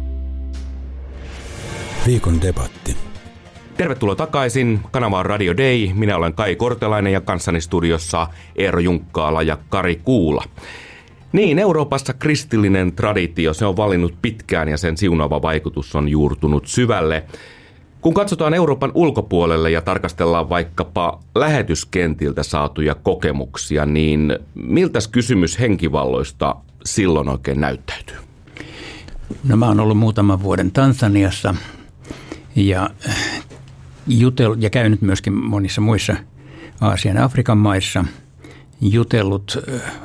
Viikon debatti. Tervetuloa takaisin. Kanava on Radio Day. Minä olen Kai Kortelainen ja kanssani studiossa Eero Junkkala ja Kari Kuula. Niin, Euroopassa kristillinen traditio, se on valinnut pitkään ja sen siunaava vaikutus on juurtunut syvälle. Kun katsotaan Euroopan ulkopuolelle ja tarkastellaan vaikkapa lähetyskentiltä saatuja kokemuksia, niin miltäs kysymys henkivalloista silloin oikein näyttäytyy? No mä oon ollut muutaman vuoden Tansaniassa ja käynyt myöskin monissa muissa Aasian ja Afrikan maissa, jutellut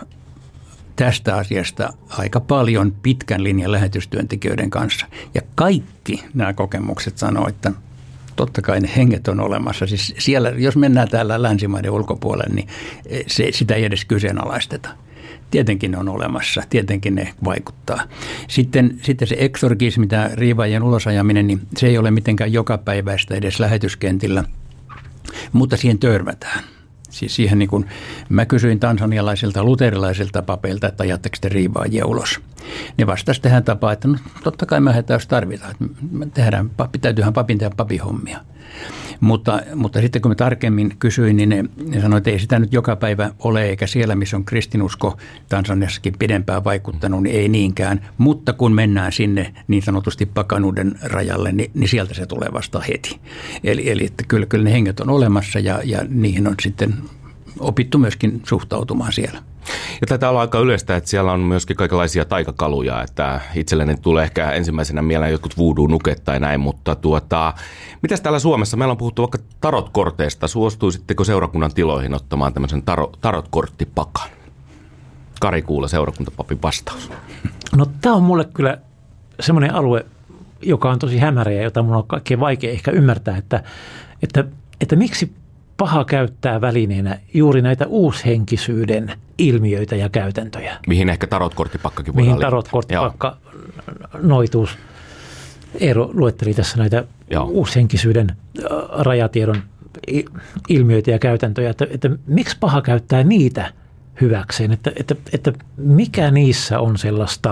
tästä asiasta aika paljon pitkän linjan lähetystyöntekijöiden kanssa. Ja kaikki nämä kokemukset sanoo, että totta kai ne henget on olemassa. Siis siellä, jos mennään täällä länsimaiden ulkopuolelle, niin sitä ei edes kyseenalaisteta. Tietenkin ne on olemassa, tietenkin ne vaikuttaa. Sitten se eksorkismi, tämä riivaajien ulosajaminen, niin se ei ole mitenkään jokapäiväistä edes lähetyskentillä, mutta siihen törmätään. Siis siihen niin kuin, mä kysyin tansanialaisilta luterilaisilta papeilta, että ajatteko te riivaajia ulos. Ne vastasivat tähän tapaan, että no, totta kai me jos tarvitaan. Täytyyhän papin tehdä papihommia. Mutta sitten kun me tarkemmin kysyin, niin ne sanoivat, että ei sitä nyt joka päivä ole, eikä siellä, missä on kristinusko Tansaniassakin pidempään vaikuttanut, niin ei niinkään. Mutta kun mennään sinne niin sanotusti pakanuuden rajalle, niin sieltä se tulee vasta heti. Eli että kyllä ne henget on olemassa ja niihin on sitten opittu myöskin suhtautumaan siellä. Ja taitaa olla aika yleistä, että siellä on myöskin kaikenlaisia taikakaluja, että itselleni tulee ehkä ensimmäisenä mieleen jotkut voodoo-nuket tai näin, mutta mitäs täällä Suomessa? Meillä on puhuttu vaikka tarotkorteista. Suostuisitteko seurakunnan tiloihin ottamaan tämmöisen tarotkorttipakan? Kari Kuula, seurakuntapapin vastaus. No tämä on mulle kyllä semmoinen alue, joka on tosi hämärä ja jota mun on kaikkein vaikea ehkä ymmärtää, että miksi paha käyttää välineenä juuri näitä uushenkisyyden ilmiöitä ja käytäntöjä. Mihin ehkä tarotkorttipakkakin voidaan liittää. liittää. Mihin tarotkorttipakka noituus. Eero luetteli tässä näitä uushenkisyyden rajatiedon ilmiöitä ja käytäntöjä, että miksi paha käyttää niitä hyväkseen, että mikä niissä on sellaista,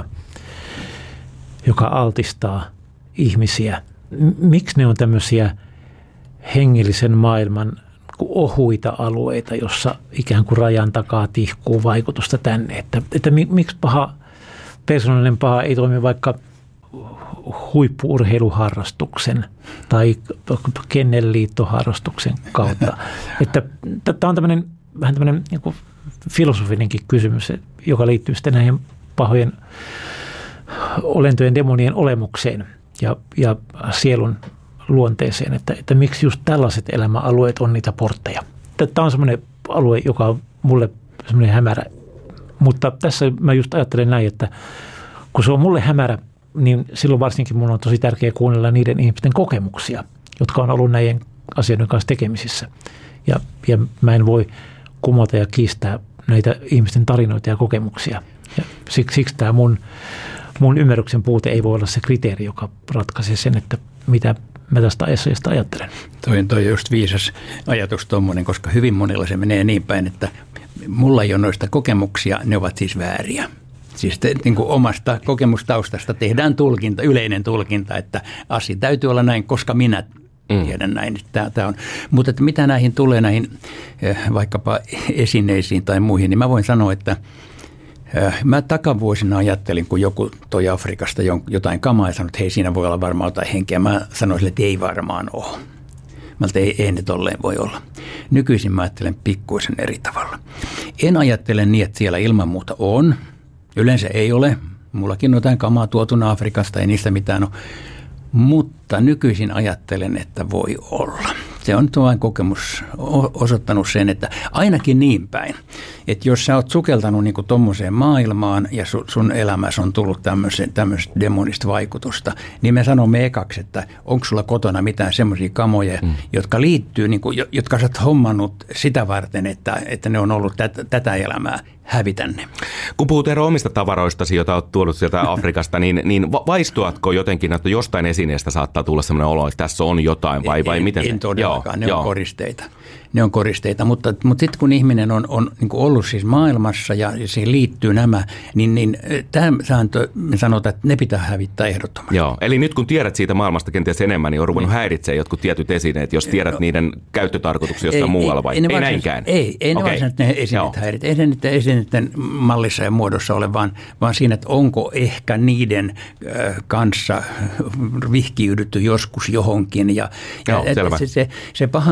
joka altistaa ihmisiä. Miksi ne on tämmöisiä hengellisen maailman ohuita alueita, jossa ikään kuin rajan takaa tihkuu vaikutusta tänne. Että miksi persoonallinen paha ei toimi vaikka huippu-urheiluharrastuksen tai kennelliittoharrastuksen kautta. Tämä on vähän tämmöinen niin kuin filosofinenkin kysymys, joka liittyy sitten näihin pahojen olentojen, demonien olemukseen ja sielun luonteeseen, että miksi just tällaiset elämäalueet on niitä portteja. Tämä on semmoinen alue, joka on mulle semmoinen hämärä, mutta tässä mä just ajattelen näin, että kun se on mulle hämärä, niin silloin varsinkin mun on tosi tärkeää kuunnella niiden ihmisten kokemuksia, jotka on ollut näiden asioiden kanssa tekemisissä. Ja mä en voi kumota ja kiistää näitä ihmisten tarinoita ja kokemuksia. Ja siksi tämä mun ymmärryksen puute ei voi olla se kriteeri, joka ratkaisee sen, että mitä mä tästä asiasta ajattelen. Toi on just viisas ajatus tuommoinen, koska hyvin monella se menee niin päin, että mulla ei ole noista kokemuksia, ne ovat siis vääriä. Siis niin kuin omasta kokemustaustasta tehdään tulkinta, yleinen tulkinta, että asia täytyy olla näin, koska minä tiedän näin. Tämä on. Mutta että mitä näihin tulee, näihin vaikkapa esineisiin tai muihin, niin mä voin sanoa, että mä takavuosina ajattelin, kun joku toi Afrikasta jotain kamaa ja sanoi, että hei, siinä voi olla varmaan jotain henkeä. Mä sanoin sille, että ei varmaan ole. Mä ei ne tolleen voi olla. Nykyisin mä ajattelen pikkuisen eri tavalla. En ajattele niin, että siellä ilman muuta on. Yleensä ei ole. Mullakin on jotain kamaa tuotuna Afrikasta, ei niistä mitään ole. Mutta nykyisin ajattelen, että voi olla. Se on tuo kokemus osoittanut sen, että ainakin niin päin, että jos sä oot sukeltanut niin kuin tommoseen maailmaan ja sun elämässä on tullut tämmöistä demonista vaikutusta, niin me sanomme ekaksi, että onko sulla kotona mitään semmoisia kamoja, jotka liittyy, niin kuin, jotka sä oot hommannut sitä varten, että ne on ollut tätä elämää. Hävitä ne. Kun puhut Eero omista tavaroistasi, joita olet tuonut sieltä Afrikasta, niin vaistuatko jotenkin, että jostain esineestä saattaa tulla sellainen olo, että tässä on jotain vai miten? En todellakaan, ne on koristeita. Ne on koristeita, mutta sitten kun ihminen on niin kuin ollut siis maailmassa ja siihen liittyy nämä, niin tämä sääntö, me sanotaan, että ne pitää hävittää ehdottomasti. Joo, eli nyt kun tiedät siitä maailmasta kenties enemmän, niin on ruvennut häiritseä jotkut tietyt esineet, jos tiedät niiden käyttötarkoituksia jostain muualla vai? Ei näinkään? Ei ne varsinaisesti ne esineet häirit. Ei ne niiden esineiden mallissa ja muodossa ole, vaan siinä, että onko ehkä niiden kanssa vihkiydytty joskus johonkin. Joo, selvä. Se pahan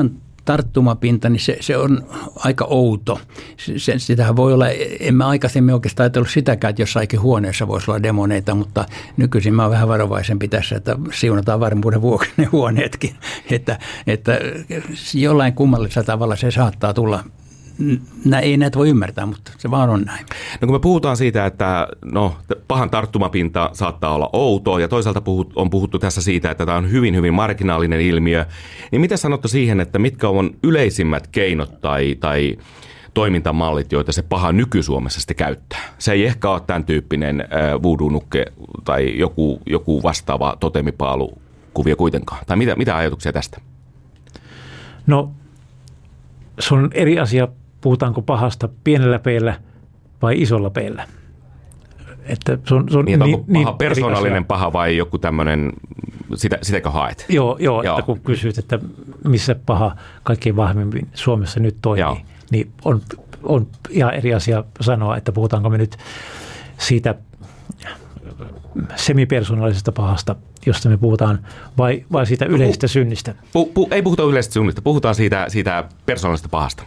tarttumapinta, niin se on aika outo. Sitähän voi olla, en mä aikaisemmin oikeastaan ajatellut sitäkään, että jossain huoneessa voisi olla demoneita, mutta nykyisin mä oon vähän varovaisempi tässä, että siunataan varmuuden vuoksi ne huoneetkin, että jollain kummallisella tavalla se saattaa tulla. Ei näitä voi ymmärtää, mutta se vaan on näin. No kun me puhutaan siitä, että pahan tarttumapinta saattaa olla outo ja toisaalta on puhuttu tässä siitä, että tämä on hyvin, hyvin marginaalinen ilmiö, niin mitä sanotte siihen, että mitkä on yleisimmät keinot tai toimintamallit, joita se paha nyky-Suomessa sitten käyttää? Se ei ehkä ole tämän tyyppinen voodoo-nukke tai joku vastaava totemipaalukuvio kuitenkaan. Tai mitä ajatuksia tästä? No, se on eri asia, puhutaanko pahasta pienellä peellä vai isolla peellä. Että se on onko paha persoonallinen paha vai joku tämmöinen, sitäkö haet? Joo. Että kun kysyt, että missä paha kaikkein vahvemmin Suomessa nyt toimii, niin on ihan eri asia sanoa, että puhutaanko me nyt siitä semipersoonallisesta pahasta, josta me puhutaan, vai siitä yleisestä synnistä? Ei puhuta yleisestä synnistä, puhutaan siitä persoonallisesta pahasta.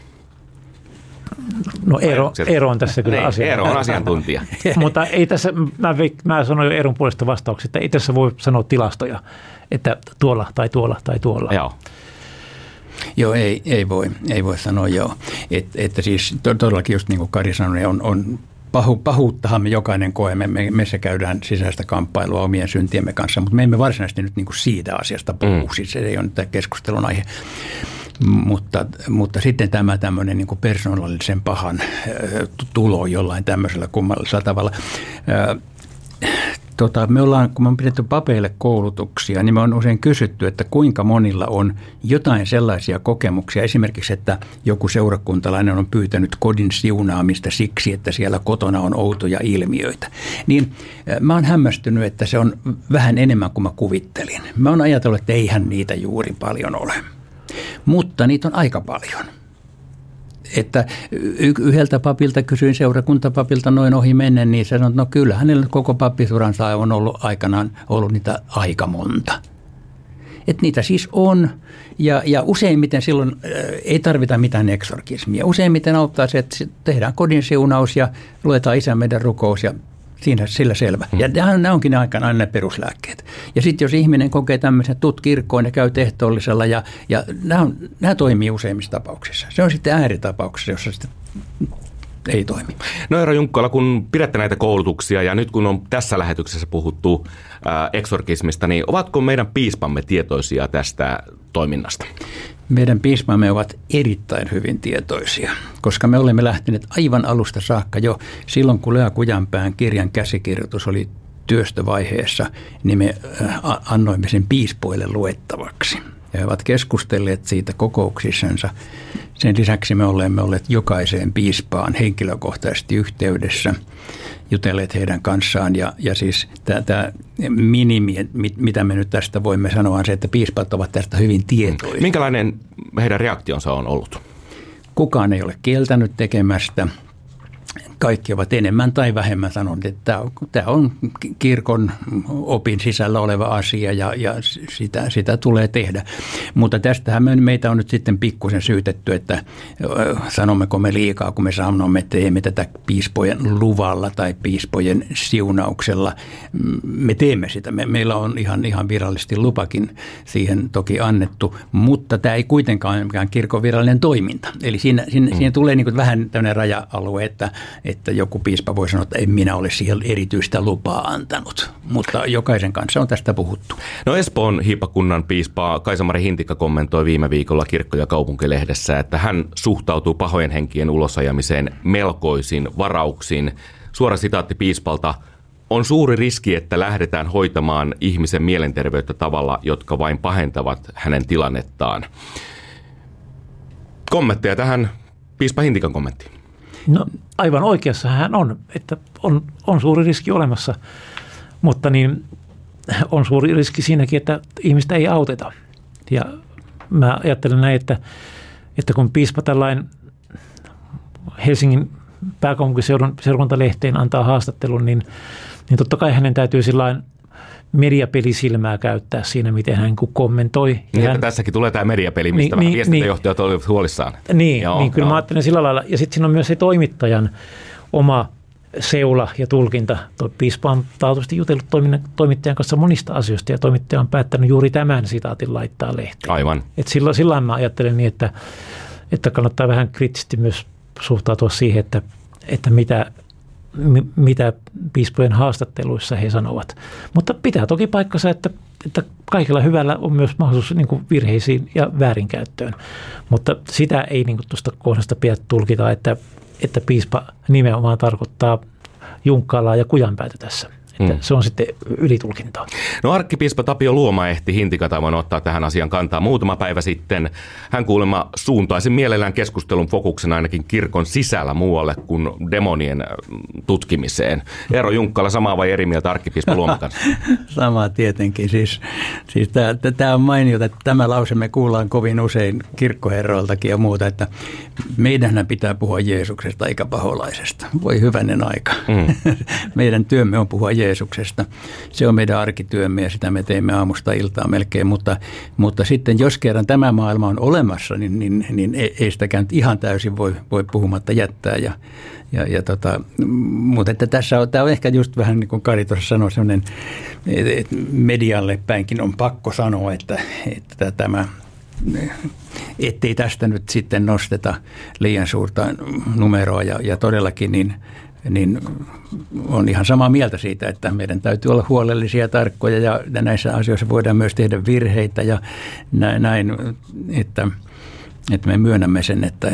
No Eero on tässä kyllä asia. Eero on asiantuntija. Mutta ei tässä, mä sanoin jo Eeron puolesta vastauksia, että ei tässä voi sanoa tilastoja, että tuolla tai tuolla tai tuolla. Joo. Joo, ei voi sanoa joo. Että siis todellakin just niin kuin Kari sanoi, on pahuuttahan me jokainen koemme, meissä käydään sisäistä kamppailua omien syntiemme kanssa, mutta me emme varsinaisesti nyt niin kuin siitä asiasta puhu, siis se ei ole nyt tämä keskustelun aihe. Mutta sitten tämä tämmöinen niin kuin persoonallisen pahan tulo jollain tämmöisellä kummallisella tavalla. Me ollaan, kun me on pidetty papeille koulutuksia, niin me on usein kysytty, että kuinka monilla on jotain sellaisia kokemuksia. Esimerkiksi, että joku seurakuntalainen on pyytänyt kodin siunaamista siksi, että siellä kotona on outoja ilmiöitä. Niin mä oon hämmästynyt, että se on vähän enemmän kuin mä kuvittelin. Mä oon ajatellut, että eihän niitä juuri paljon ole. Mutta niitä on aika paljon. Että yhdeltä papilta kysyin seurakuntapapilta noin ohi mennen, niin sanoin, että no kyllä hänellä koko pappisuransa on ollut aikanaan ollut niitä aika monta. Että niitä siis on ja useimmiten silloin ei tarvita mitään eksorkismia. Useimmiten auttaa se, että tehdään kodin siunaus ja luetaan Isän meidän rukous ja sillä selvä. Ja nämä onkin aikanaan ne peruslääkkeet. Ja sitten jos ihminen kokee tämmöisen, tuut kirkkoon ja käy ehtoollisella ja nämä toimii useimmissa tapauksissa. Se on sitten ääritapauksessa, jossa sitten ei toimi. No Eero Junkkala, kun pidätte näitä koulutuksia ja nyt kun on tässä lähetyksessä puhuttu eksorkismista, niin ovatko meidän piispamme tietoisia tästä toiminnasta? Meidän piispamme ovat erittäin hyvin tietoisia, koska me olemme lähteneet aivan alusta saakka jo silloin, kun Lea Kujanpään kirjan käsikirjoitus oli työstövaiheessa, niin me annoimme sen piispoille luettavaksi. Ja he ovat keskustelleet siitä kokouksissansa. Sen lisäksi me olemme olleet jokaiseen piispaan henkilökohtaisesti yhteydessä, jutelleet heidän kanssaan. Ja siis tämä minimi, mitä me nyt tästä voimme sanoa, on se, että piispat ovat tästä hyvin tietoisia. Minkälainen heidän reaktionsa on ollut? Kukaan ei ole kieltänyt tekemästä. Kaikki ovat enemmän tai vähemmän sanoneet, että tämä on kirkon opin sisällä oleva asia ja sitä tulee tehdä. Mutta tästähän meitä on nyt sitten pikkusen syytetty, että sanommeko me liikaa, kun me sanomme, että teemme tätä piispojen luvalla tai piispojen siunauksella. Me teemme sitä. Meillä on ihan virallisesti lupakin siihen toki annettu, mutta tämä ei kuitenkaan ole mikään kirkon virallinen toiminta. Eli siinä tulee niin kuin vähän tämmöinen raja-alue, että joku piispa voi sanoa, että en minä ole siihen erityistä lupaa antanut, mutta jokaisen kanssa on tästä puhuttu. No Espoon hiippakunnan piispa Kaisa-Mari Hintikka kommentoi viime viikolla Kirkko- ja kaupunkilehdessä, että hän suhtautuu pahojen henkien ulosajamiseen melkoisin varauksin. Suora sitaatti piispalta: on suuri riski, että lähdetään hoitamaan ihmisen mielenterveyttä tavalla, jotka vain pahentavat hänen tilannettaan. Kommentteja tähän piispa Hintikan kommenttiin. No aivan oikeassa hän on, että on suuri riski olemassa, mutta niin on suuri riski siinäkin, että ihmistä ei auteta. Ja mä ajattelen näin, että kun piispa tällainen Helsingin pääkaupunkiseudun seurakuntalehteen antaa haastattelun, niin totta kai hänen täytyy sillain mediapelisilmää käyttää siinä, miten hän kommentoi. Niin, tässäkin tulee tämä mediapeli, mistä vähän viestintäjohtajat olivat huolissaan. Niin, kyllä mä ajattelen sillä lailla. Ja sitten siinä on myös se toimittajan oma seula ja tulkinta. Piispa on taatusti jutellut toimittajan kanssa monista asioista ja toimittaja on päättänyt juuri tämän sitaatin laittaa lehteen. Aivan. Et silloin mä ajattelen niin, että kannattaa vähän kriittisesti myös suhtautua siihen, että mitä piispojen haastatteluissa he sanovat. Mutta pitää toki paikkansa, että kaikilla hyvällä on myös mahdollisuus niin kuin virheisiin ja väärinkäyttöön. Mutta sitä ei niin kuin tuosta kohdasta pidä tulkita, että piispa nimenomaan tarkoittaa Junkkaalaa ja Kujanpäätä tässä. Että se on sitten ylitulkintaa. No arkkipiispa Tapio Luoma ehti Hintikatavan ottaa tähän asian kantaa muutama päivä sitten. Hän kuulemma suuntaisi mielellään keskustelun fokuksen ainakin kirkon sisällä muualle kuin demonien tutkimiseen. Eero Junkkala, samaa vai eri mieltä arkkipiispa Luoman kanssa? Samaa tietenkin. Siis tämä on mainiota, että tämä lause me kuullaan kovin usein kirkkoherroiltakin ja muuta, että meidänhän pitää puhua Jeesuksesta eikä paholaisesta. Voi hyvänen aika. Meidän työmme on puhua Jeesuksesta. Se on meidän arkityömme ja sitä me teemme aamusta iltaan melkein, mutta sitten jos kerran tämä maailma on olemassa, niin ei sitäkään ihan täysin voi puhumatta jättää. Mutta että tämä on ehkä just vähän niin kuin Kari tuossa sanoi, sellainen, että medialle päinkin on pakko sanoa, että tämä, ettei tästä nyt sitten nosteta liian suurta numeroa ja todellakin niin on ihan samaa mieltä siitä, että meidän täytyy olla huolellisia ja tarkkoja ja näissä asioissa voidaan myös tehdä virheitä ja näin, että me myönnämme sen, että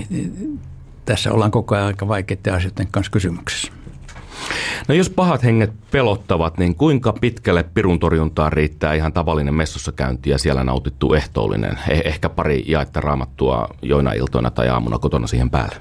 tässä ollaan koko ajan aika vaikeiden asioiden kanssa kysymyksessä. No jos pahat henget pelottavat, niin kuinka pitkälle pirun torjuntaan riittää ihan tavallinen messussa käynti ja siellä nautittu ehtoollinen? Ehkä pari jaetta raamattua joina iltoina tai aamuna kotona siihen päälle.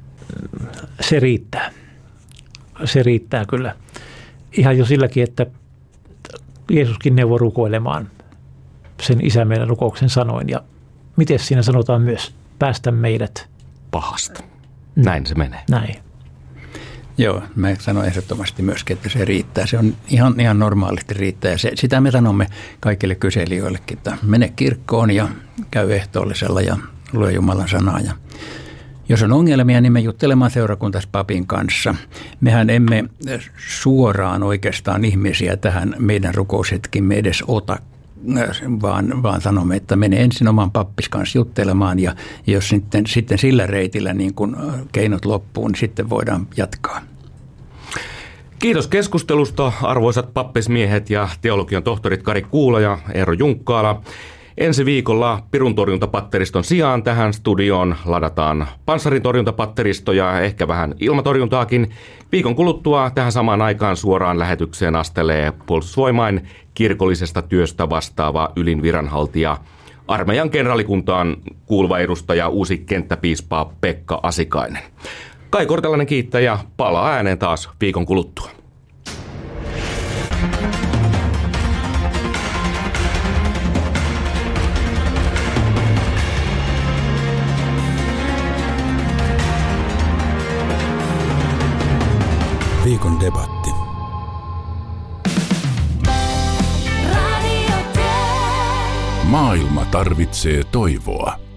Se riittää. Se riittää kyllä. Ihan jo silläkin, että Jeesuskin neuvoi rukoilemaan sen Isä meidän rukouksen sanoin. Ja miten siinä sanotaan myös, päästä meidät pahasta. Näin se menee. Näin. Joo, mä sanon ehdottomasti myöskin, että se riittää. Se on ihan normaalisti riittää. Ja sitä me sanomme kaikille kyselijöillekin, että mene kirkkoon ja käy ehtoollisella ja lue Jumalan sanaa. Ja jos on ongelmia, niin me juttelemaan seurakuntaispapin kanssa. Mehän emme suoraan oikeastaan ihmisiä tähän meidän rukoushetkimme edes ota, vaan sanomme, että mene ensin oman pappis kanssa juttelemaan ja jos sitten sillä reitillä niin kun keinot loppuun, niin sitten voidaan jatkaa. Kiitos keskustelusta, arvoisat pappismiehet ja teologian tohtorit Kari Kuula ja Eero Junkkaala. Ensi viikolla piruntorjuntapatteriston sijaan tähän studioon ladataan panssarintorjuntapatteristo ja ehkä vähän ilmatorjuntaakin. Viikon kuluttua tähän samaan aikaan suoraan lähetykseen astelee Puolustusvoimain kirkollisesta työstä vastaava ylin viranhaltija, armeijan kenraalikuntaan kuuluva edustaja, uusi kenttäpiispa Pekka Asikainen. Kai Kortelainen kiittää ja palaa ääneen taas viikon kuluttua. Viikon debatti. Maailma tarvitsee toivoa.